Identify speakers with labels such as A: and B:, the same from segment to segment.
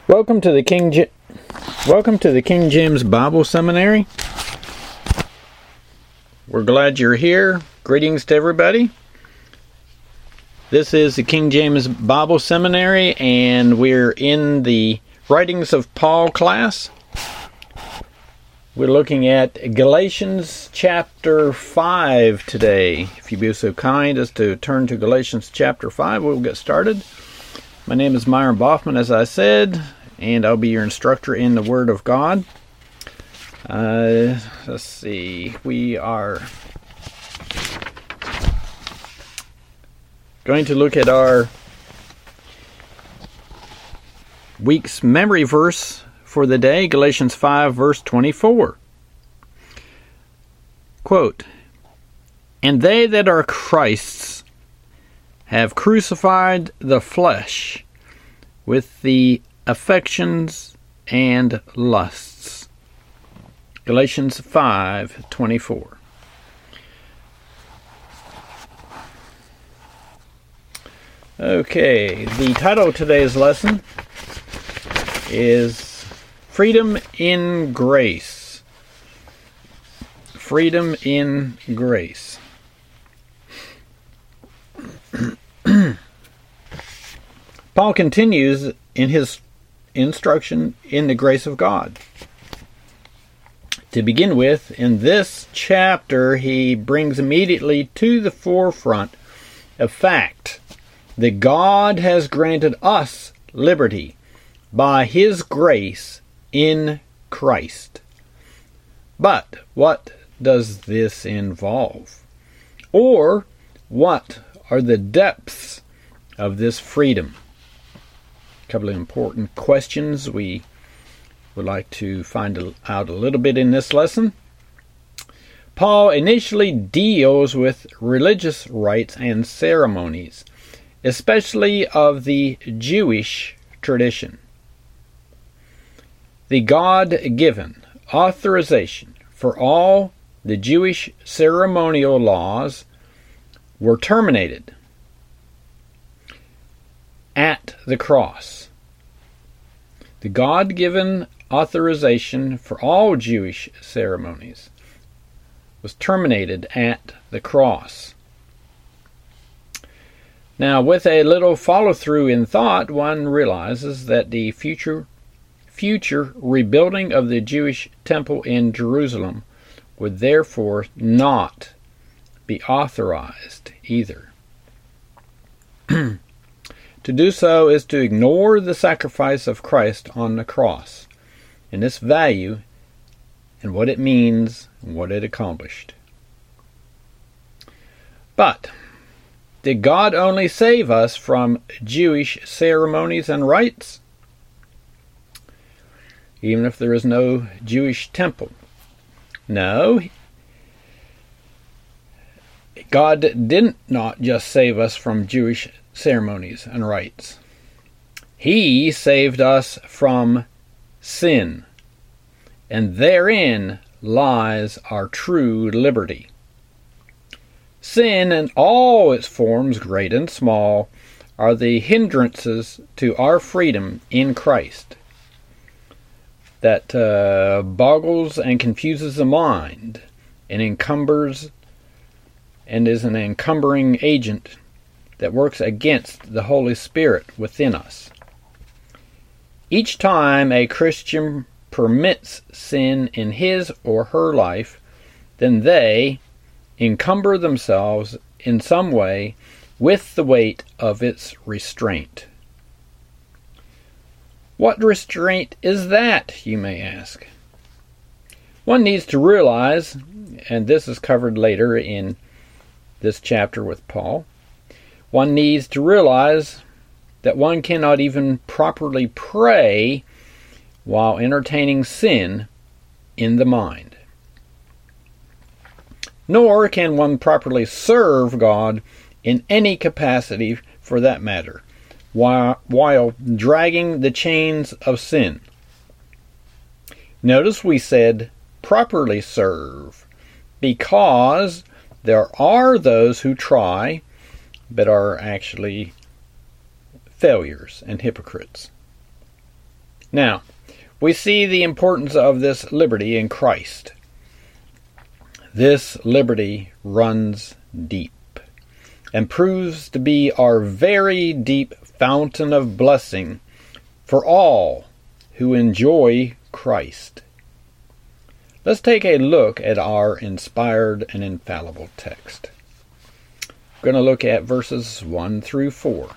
A: Welcome to the King James Bible Seminary. We're glad you're here. Greetings to everybody. This is the King James Bible Seminary, and we're in the Writings of Paul class. We're looking at Galatians chapter 5 today. If you'd be so kind as to turn to Galatians chapter 5, we'll get started. My name is Myron Boffman, as I said, and I'll be your instructor in the Word of God. Let's see. We are going to look at our week's memory verse for the day, Galatians 5, verse 24. Quote, "And they that are Christ's have crucified the flesh with the affections and lusts." Galatians 5:24. Okay, the title of today's lesson is Freedom in Grace. Freedom in Grace. Paul continues in his instruction in the grace of God. To begin with, in this chapter, he brings immediately to the forefront a fact that God has granted us liberty by His grace in Christ. But what does this involve? Or what are the depths of this freedom? A couple of important questions we would like to find out a little bit in this lesson. Paul initially deals with religious rites and ceremonies, especially of the Jewish tradition. The God-given authorization for all the Jewish ceremonial laws were terminated at the cross. The God-given authorization for all Jewish ceremonies was terminated at the cross. Now, with a little follow-through in thought, one realizes that the future rebuilding of the Jewish temple in Jerusalem would therefore not be authorized either. To do so is to ignore the sacrifice of Christ on the cross, and its value, and what it means, and what it accomplished. But did God only save us from Jewish ceremonies and rites? Even if there is no Jewish temple? No. God did not just save us from Jewish ceremonies and rites. He saved us from sin, and therein lies our true liberty. Sin in all its forms, great and small, are the hindrances to our freedom in Christ that boggles and confuses the mind and encumbers and is an encumbering agent that works against the Holy Spirit within us. Each time a Christian permits sin in his or her life, then they encumber themselves in some way with the weight of its restraint. What restraint is that, you may ask? One needs to realize, and this is covered later in this chapter with Paul, one needs to realize that one cannot even properly pray while entertaining sin in the mind. Nor can one properly serve God in any capacity for that matter, while dragging the chains of sin. Notice we said properly serve, because there are those who try but are actually failures and hypocrites. Now, we see the importance of this liberty in Christ. This liberty runs deep and proves to be our very deep fountain of blessing for all who enjoy Christ. Let's take a look at our inspired and infallible text. We're going to look at verses 1 through 4.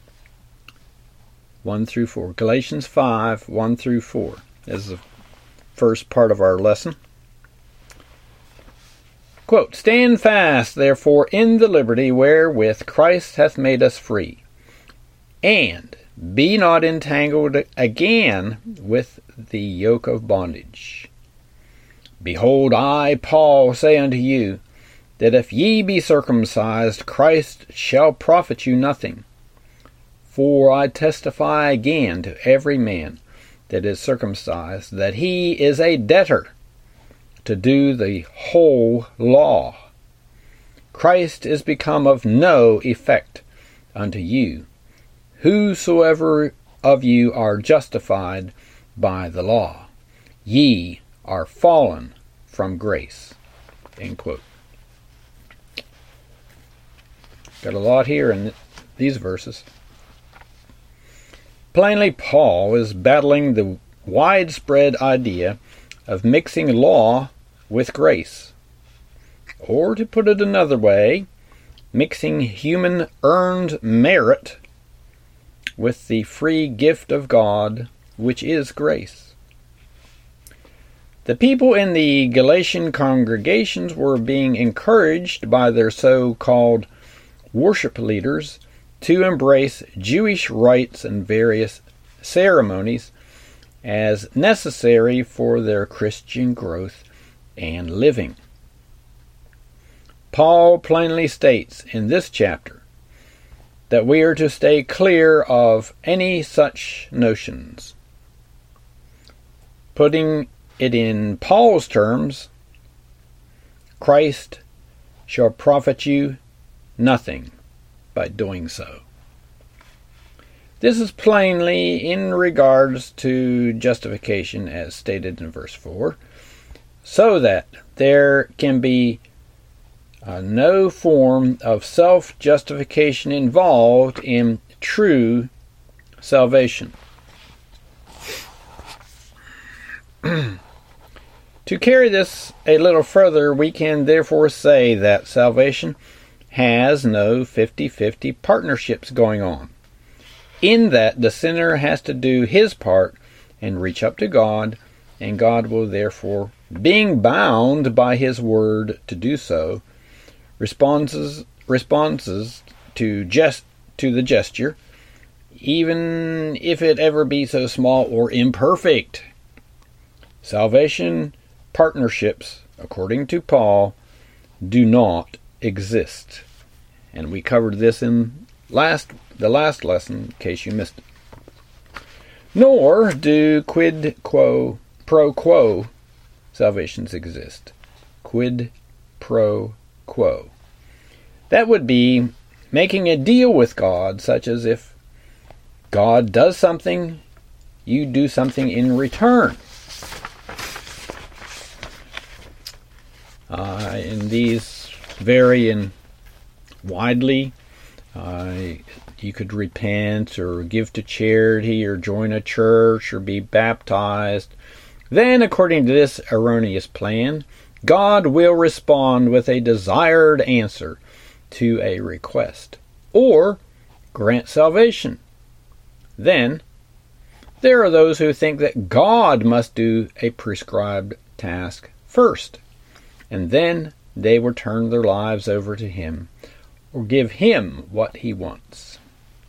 A: 1 through 4. Galatians 5, 1 through 4 is the first part of our lesson. Quote, "Stand fast, therefore, in the liberty wherewith Christ hath made us free, and be not entangled again with the yoke of bondage. Behold, I, Paul, say unto you, that if ye be circumcised, Christ shall profit you nothing. For I testify again to every man that is circumcised, that he is a debtor to do the whole law. Christ is become of no effect unto you, whosoever of you are justified by the law. Ye are fallen from grace." End quote. Got a lot here in these verses. Plainly, Paul is battling the widespread idea of mixing law with grace. Or, to put it another way, mixing human earned merit with the free gift of God, which is grace. The people in the Galatian congregations were being encouraged by their so-called worship leaders to embrace Jewish rites and various ceremonies as necessary for their Christian growth and living. Paul plainly states in this chapter that we are to stay clear of any such notions. Putting it in Paul's terms, Christ shall profit you nothing by doing so. This is plainly in regards to justification as stated in verse 4, so that there can be no form of self-justification involved in true salvation. To carry this a little further, we can therefore say that salvation has no 50-50 partnerships going on, in that the sinner has to do his part and reach up to God, and God will therefore, being bound by his word to do so, responses to the gesture, even if it ever be so small or imperfect. Salvation partnerships, according to Paul, do not exist. And we covered this in the last lesson, in case you missed it. Nor do quid pro quo salvations exist. Quid pro quo. That would be making a deal with God, such as if God does something, you do something in return. And these vary in widely. You could repent or give to charity or join a church or be baptized. Then, according to this erroneous plan, God will respond with a desired answer to a request or grant salvation. Then, there are those who think that God must do a prescribed task first, and then they will turn their lives over to Him or give Him what He wants.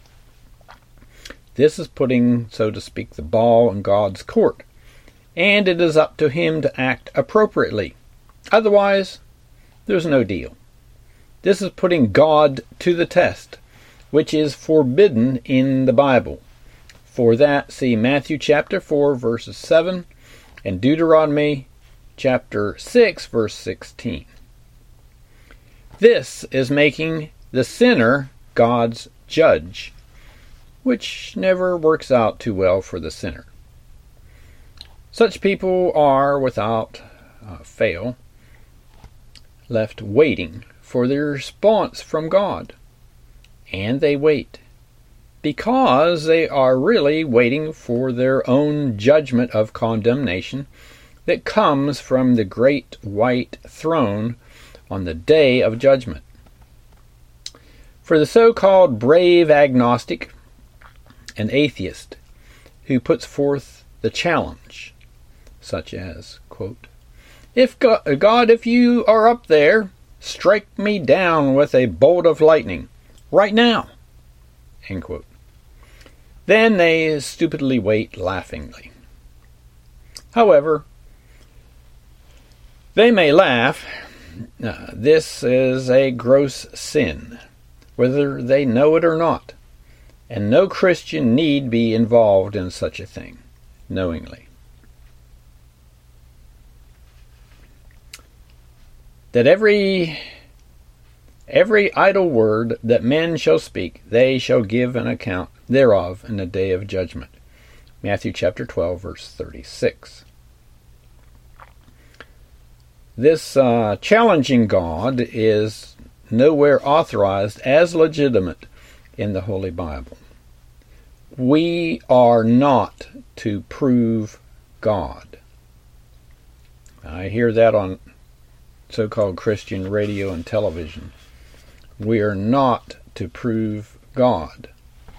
A: This is putting, so to speak, the ball in God's court, and it is up to Him to act appropriately. Otherwise, there's no deal. This is putting God to the test, which is forbidden in the Bible. For that, see Matthew chapter 4, verses 7, and Deuteronomy chapter 6, verse 16. This is making the sinner God's judge, which never works out too well for the sinner. Such people are, without fail, left waiting for the response from God. And they wait, because they are really waiting for their own judgment of condemnation that comes from the great white throne on the day of judgment. For the so-called brave agnostic and atheist who puts forth the challenge, such as, quote, "If God, if you are up there, strike me down with a bolt of lightning, right now," end quote. Then they stupidly wait laughingly. However, they may laugh. This is a gross sin, whether they know it or not, and no Christian need be involved in such a thing, knowingly. That every idle word that men shall speak, they shall give an account thereof in the day of judgment. Matthew chapter 12, verse 36. This challenging God is nowhere authorized as legitimate in the Holy Bible. We are not to prove God. I hear that on so-called Christian radio and television. We are not to prove God.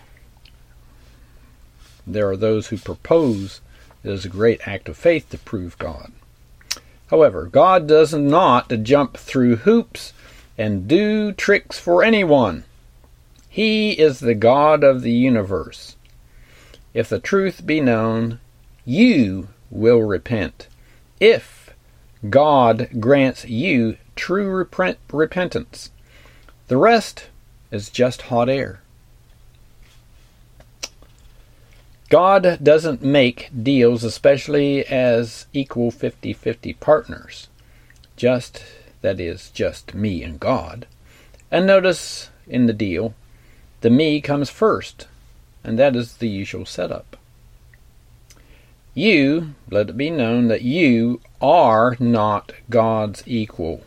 A: There are those who propose it is a great act of faith to prove God. However, God does not jump through hoops and do tricks for anyone. He is the God of the universe. If the truth be known, you will repent. If God grants you true repentance, the rest is just hot air. God doesn't make deals, especially as equal 50-50 partners. That is, just me and God. And notice in the deal, the me comes first, and that is the usual setup. You, let it be known that you are not God's equal.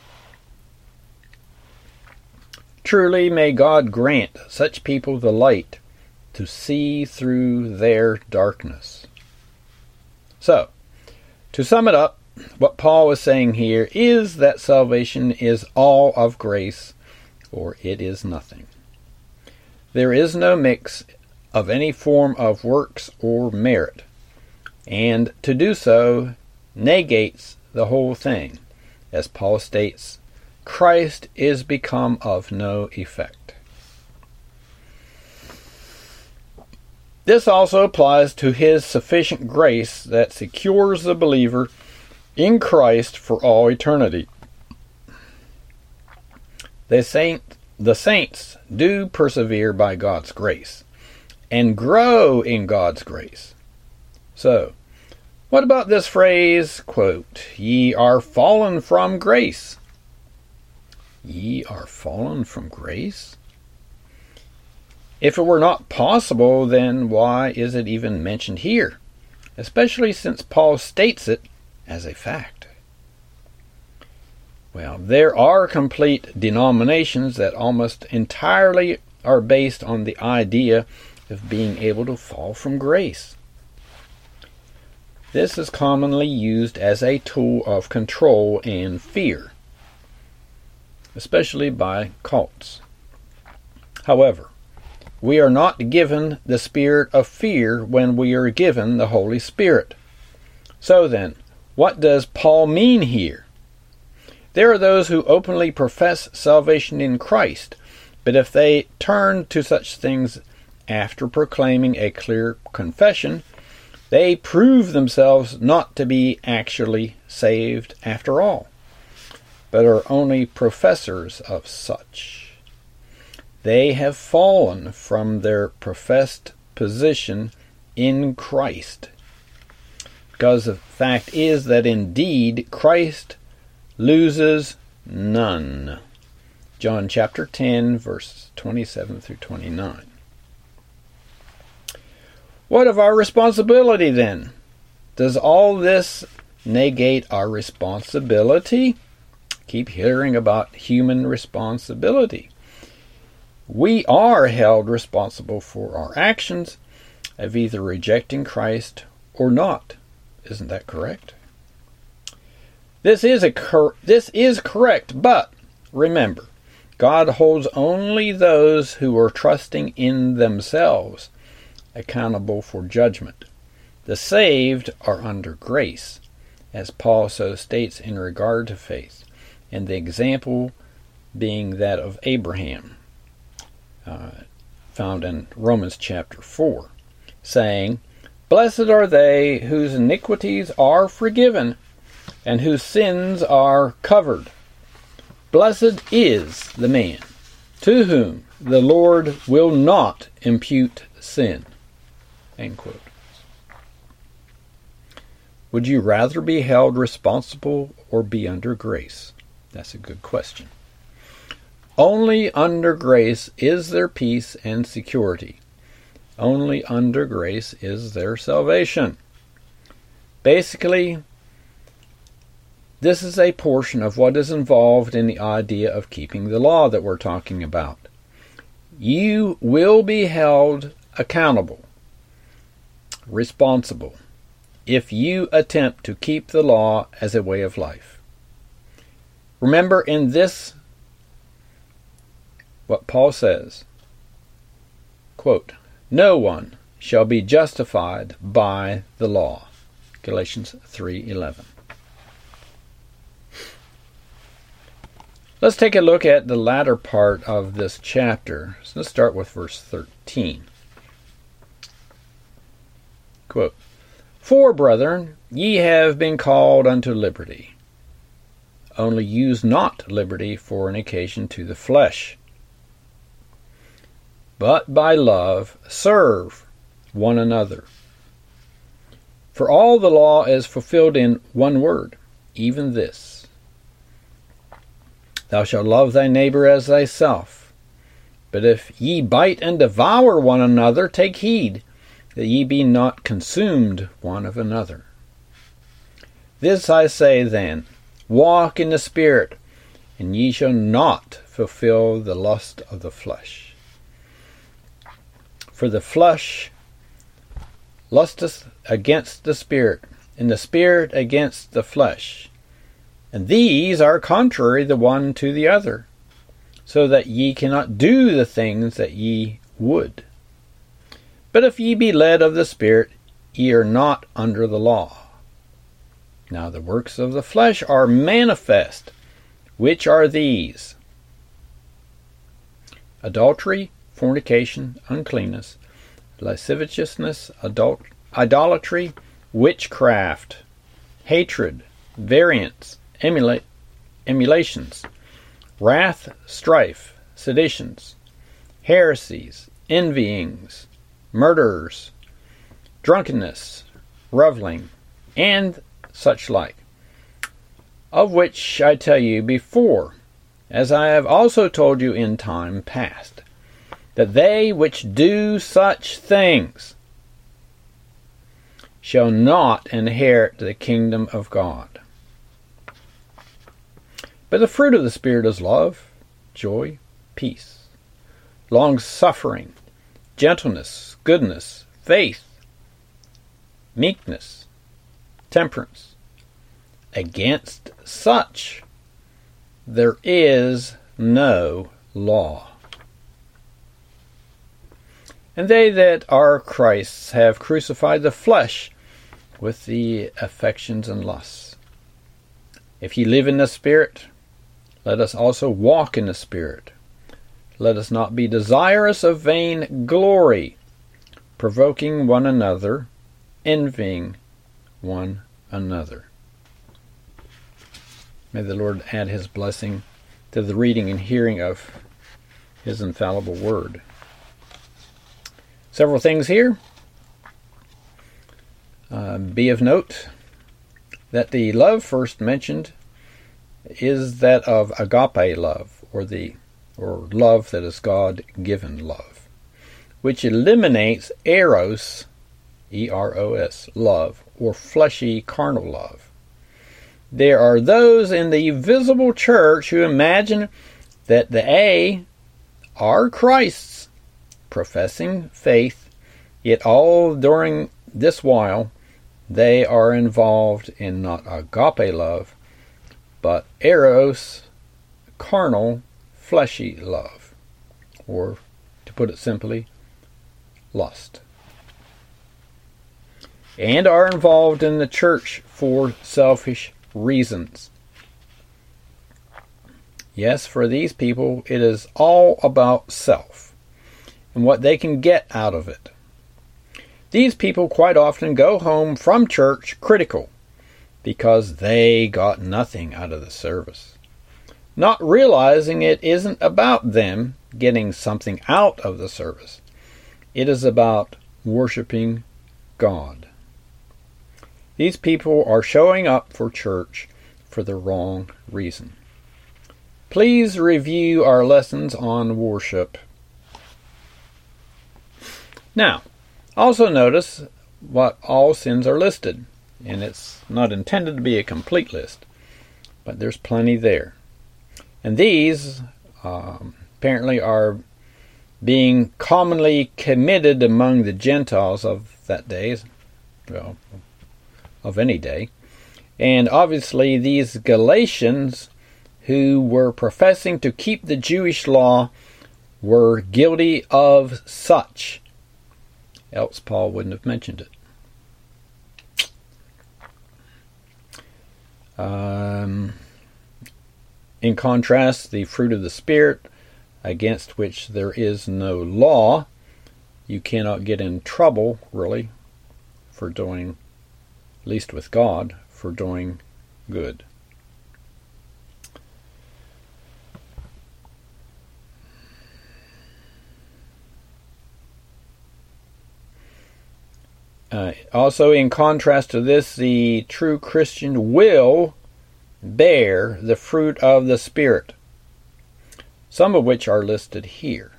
A: Truly may God grant such people the light to see through their darkness. So, to sum it up, what Paul is saying here is that salvation is all of grace, or it is nothing. There is no mix of any form of works or merit, and to do so negates the whole thing. As Paul states, Christ is become of no effect. This also applies to his sufficient grace that secures the believer in Christ for all eternity. The saints do persevere by God's grace and grow in God's grace. So, what about this phrase, quote, "Ye are fallen from grace"? Ye are fallen from grace? If it were not possible, then why is it even mentioned here, especially since Paul states it as a fact? Well, there are complete denominations that almost entirely are based on the idea of being able to fall from grace. This is commonly used as a tool of control and fear, especially by cults. However, we are not given the spirit of fear when we are given the Holy Spirit. So then, what does Paul mean here? There are those who openly profess salvation in Christ, but if they turn to such things after proclaiming a clear confession, they prove themselves not to be actually saved after all, but are only professors of such. They have fallen from their professed position in Christ, because the fact is that indeed Christ loses none. John chapter 10, verses 27 through 29. What of our responsibility then? Does all this negate our responsibility? Keep hearing about human responsibility. We are held responsible for our actions of either rejecting Christ or not. Isn't that correct? This is correct, but remember, God holds only those who are trusting in themselves accountable for judgment. The saved are under grace, as Paul so states in regard to faith, and the example being that of Abraham, found in Romans chapter 4, saying, "Blessed are they whose iniquities are forgiven, and whose sins are covered. Blessed is the man to whom the Lord will not impute sin." End quote. Would you rather be held responsible or be under grace? That's a good question. Only under grace is there peace and security. Only under grace is there salvation. Basically, this is a portion of what is involved in the idea of keeping the law that we're talking about. You will be held accountable, responsible, if you attempt to keep the law as a way of life. Remember in this what Paul says, quote, "No one shall be justified by the law." Galatians 3:11. Let's take a look at the latter part of this chapter. So let's start with verse 13. Quote, "For, brethren, ye have been called unto liberty. Only use not liberty for an occasion to the flesh, but by love serve one another. For all the law is fulfilled in one word, even this: Thou shalt love thy neighbor as thyself. But if ye bite and devour one another, take heed that ye be not consumed one of another. This I say then, walk in the Spirit, and ye shall not fulfill the lust of the flesh. For the flesh lusteth against the Spirit, and the Spirit against the flesh. And these are contrary the one to the other, so that ye cannot do the things that ye would. But if ye be led of the Spirit, ye are not under the law. Now the works of the flesh are manifest, which are these: adultery, fornication, uncleanness, lasciviousness, idolatry, witchcraft, hatred, variance, emulations, wrath, strife, seditions, heresies, envyings, murders, drunkenness, reveling, and such like, of which I tell you before, as I have also told you in time past, that they which do such things shall not inherit the kingdom of God. But the fruit of the Spirit is love, joy, peace, long-suffering, gentleness, goodness, faith, meekness, temperance. Against such there is no law. And they that are Christ's have crucified the flesh with the affections and lusts. If ye live in the Spirit, let us also walk in the Spirit. Let us not be desirous of vain glory, provoking one another, envying one another. May the Lord add His blessing to the reading and hearing of His infallible Word. Several things here. Be of note that the love first mentioned is that of agape love, or love that is God-given love, which eliminates eros E-R-O-S, love, or fleshy carnal love. There are those in the visible church who imagine that the A are Christ's, professing faith, yet all during this while they are involved in not agape love, but eros, carnal, fleshy love, or, to put it simply, lust, and are involved in the church for selfish reasons. Yes, for these people, it is all about self and what they can get out of it. These people quite often go home from church critical because they got nothing out of the service, not realizing it isn't about them getting something out of the service. It is about worshiping God. These people are showing up for church for the wrong reason. Please review our lessons on worship. Now, also notice what all sins are listed. And it's not intended to be a complete list, but there's plenty there. And these apparently are being commonly committed among the Gentiles of that day, well, of any day. And obviously these Galatians, who were professing to keep the Jewish law, were guilty of such. Else Paul wouldn't have mentioned it. In contrast, the fruit of the Spirit, against which there is no law, you cannot get in trouble, really, for doing, at least with God, for doing good. Also, in contrast to this, the true Christian will bear the fruit of the Spirit, some of which are listed here.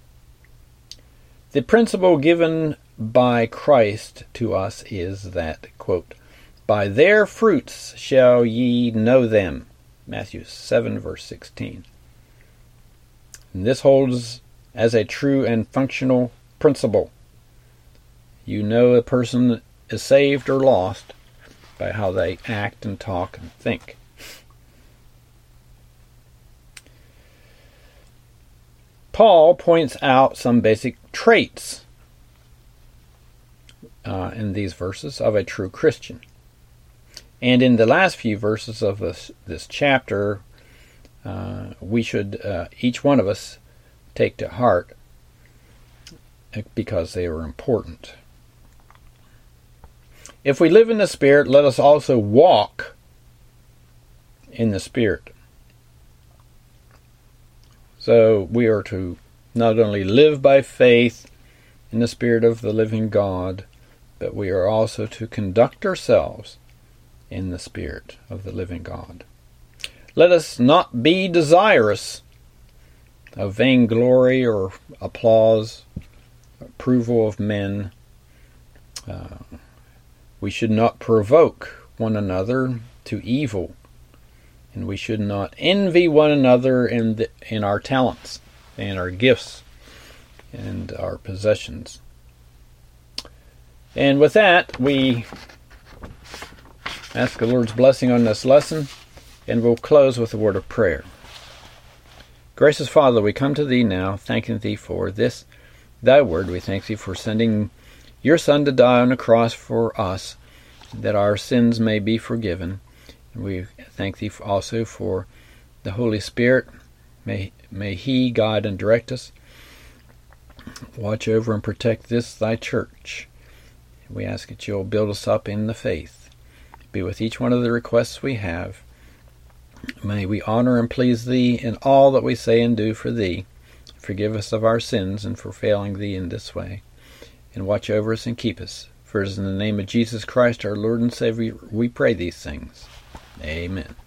A: The principle given by Christ to us is that, quote, "By their fruits shall ye know them," Matthew 7, verse 16. And this holds as a true and functional principle. You know a person is saved or lost by how they act and talk and think. Paul points out some basic traits in these verses of a true Christian. And in the last few verses of this chapter, we should, each one of us, take to heart because they are important. If we live in the Spirit, let us also walk in the Spirit. So we are to not only live by faith in the Spirit of the living God, but we are also to conduct ourselves in the Spirit of the living God. Let us not be desirous of vainglory or applause, approval of men. We should not provoke one another to evil, and we should not envy one another in our talents and our gifts and our possessions. And with that, we ask the Lord's blessing on this lesson, and we'll close with a word of prayer. Gracious Father, we come to Thee now, thanking Thee for this, Thy word. We thank Thee for sending Your Son to die on the cross for us, that our sins may be forgiven. And we thank Thee also for the Holy Spirit. May He guide and direct us. Watch over and protect this Thy church. We ask that You'll build us up in the faith. Be with each one of the requests we have. May we honor and please Thee in all that we say and do for Thee. Forgive us of our sins and for failing Thee in this way. And watch over us and keep us. For it is in the name of Jesus Christ, our Lord and Savior, we pray these things. Amen.